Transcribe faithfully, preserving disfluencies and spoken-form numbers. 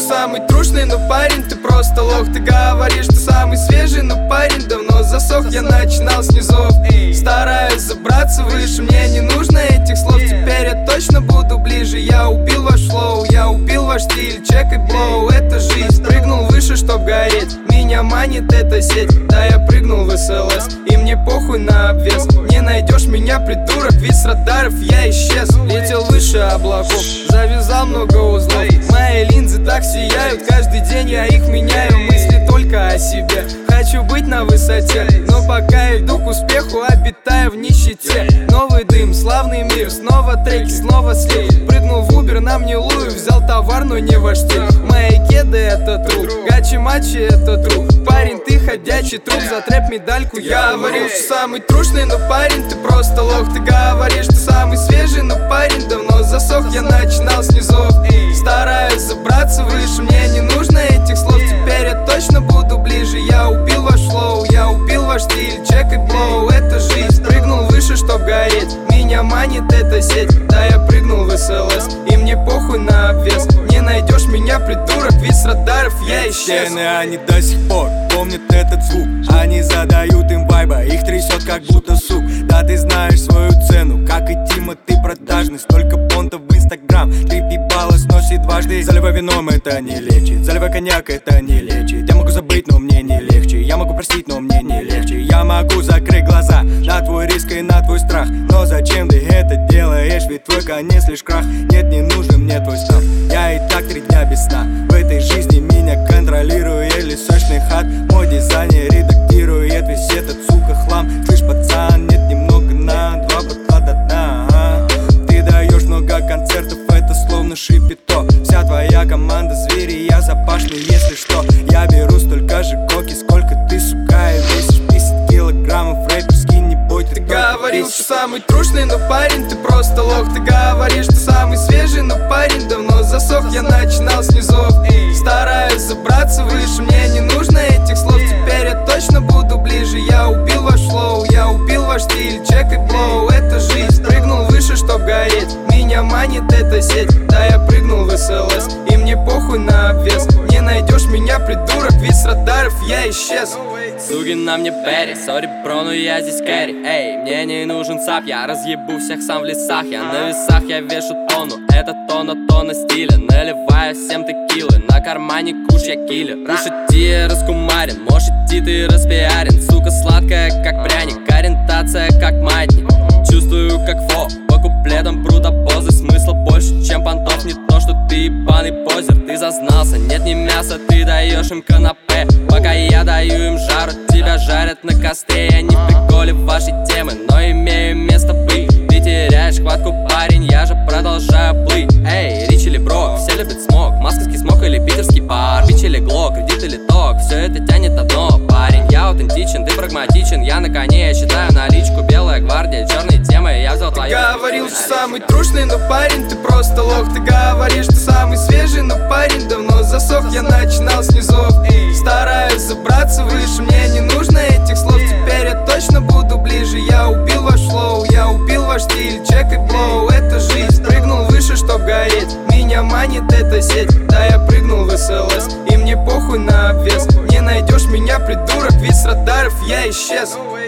самый трушный, но парень, ты просто лох. Ты говоришь, ты самый свежий, но парень давно засох. Я начинал с низов, стараюсь забраться выше. Мне не нужно этих слов, теперь я точно буду ближе. Я убил ваш флоу, я убил ваш стиль. Чек и блоу, это жизнь. Прыгнул выше, чтоб гореть. Меня манит эта сеть, да я прыгнул в эс эл эс. И мне похуй на обвес. Не найдешь меня, придурок, ведь с радаров я исчез. Летел выше облаков, завязал много узлов. Мои линзы так сияют, каждый день я их меняю. Мысли только о себе, хочу быть на высоте. Но пока иду к успеху, обитаю в нищете. Новый дым, славный мир, снова треки, снова слив. Прыгнул в Убер на мнилую, взял товар, но не ваш стиль. Мои кеды это труп, гачи-мачи это труп. Парень, ты ходячий труп, за трэп медальку я говорил, что самый трушный, но парень, ты просто лох. Ты говоришь, ты самый свежий, но парень давно засох. Я начинал с низов, стараюсь забраться выше. Мне не нужно этих слов, теперь я точно буду ближе. Я убил ваш флоу, я убил ваш стиль. Чек и блоу, это жизнь. Прыгнул выше, чтоб гореть. Меня манит эта сеть, да я прыгнул в эс эл эс. И мне похуй на обвес. Не найдешь меня, придурок, ведь с радаров я исчез. Стены, они до сих пор помнят этот звук. Они задают им вайба, их трясет как будто сук. Да ты знаешь свою цену, как и Тима, ты продажный. Столько понтов в инстаграм, три пибала сносит дважды. Заливай вином, это не лечит, заливай коньяк, это не лечит. Я могу забыть, но мне не легче, я могу простить, но мне не легче. Я могу закрыть глаза на твой риск и на твой страх. Но зачем ты это делаешь, ведь твой конец лишь крах. Нет, не нужен мне твой став, я и так три дня без сна. В этой жизни меня контролирует лишь сочный хат. Мой дизайнер редактирует весь этот, сука, хлам. Слышь, пацан, нет, немного на два бокала до дна, ага. Ты даешь много концертов, это словно шипито. Вся твоя команда звери, я запашный, если что. Я беру столько же коки, сколько ты, сука, и весишь пятьдесят килограммов. Рэперский, не будь ты говорил, что самый трушный, но парень, ты просто лох. Ты говоришь, что самый свежий, но парень давно засох. Я начинал с низов, стараюсь забраться выше. Мне не нужно этих слов, теперь я точно буду ближе. Я убил ваш флоу, я убил ваш стиль. Чек и блоу, это жизнь. Прыгнул выше, чтоб гореть. Меня манит эта сеть, да я прыгнул в эс эл эс. И мне похуй на обвес. Не найдешь меня, придурок, ведь с радаров я исчез. Суги на мне Перри, сори, бро, но я здесь кэрри. Эй, мне не нужен сап, я разъебу всех сам в лесах. Я на весах, я вешу тонну, это тонна, тонна стиля. Наливаю всем текилы, на кармане куш, я киллер. Можешь идти, я раскумарен, можешь идти, ты распиарен. Сука сладкая, как пряник, ориентация, как маятник. Чувствую, как фло, по куплетам бруда позы. Смысла больше, чем понтов, не то, что ты ебаный позер. Ты зазнался, нет ни мяса, ты даешь им канапе. Пока я даю им жару, тебя жарят на костре. Я не в приколе вашей темы, но имею место быть. Ты теряешь хватку, парень, я же продолжаю плыть. Эй, Рич или Бро, все любят смог. Московский смог или питерский пар. Бич или глок, кредит или ток, все это тянет на дно. Парень, я аутентичен, ты прагматичен. Я на коне, я считаю наличку. Белая гвардия, черные темы, я взял твою. Ты говорил, что самый трушный, но парень, ты просто лох. Ты говоришь, что самый свежий, но парень давно засох. Я начинал с низов, стараюсь забраться выше. Мне не нужно этих слов, теперь я точно буду ближе. Я убил ваш флоу, я убил ваш стиль. Чек и блоу, это жизнь. Прыгнул выше, чтоб гореть. Меня манит эта сеть, да я прыгнул в эс эл эс. И мне похуй на обвес. Не найдешь меня, придурок, ведь с радаров я исчез.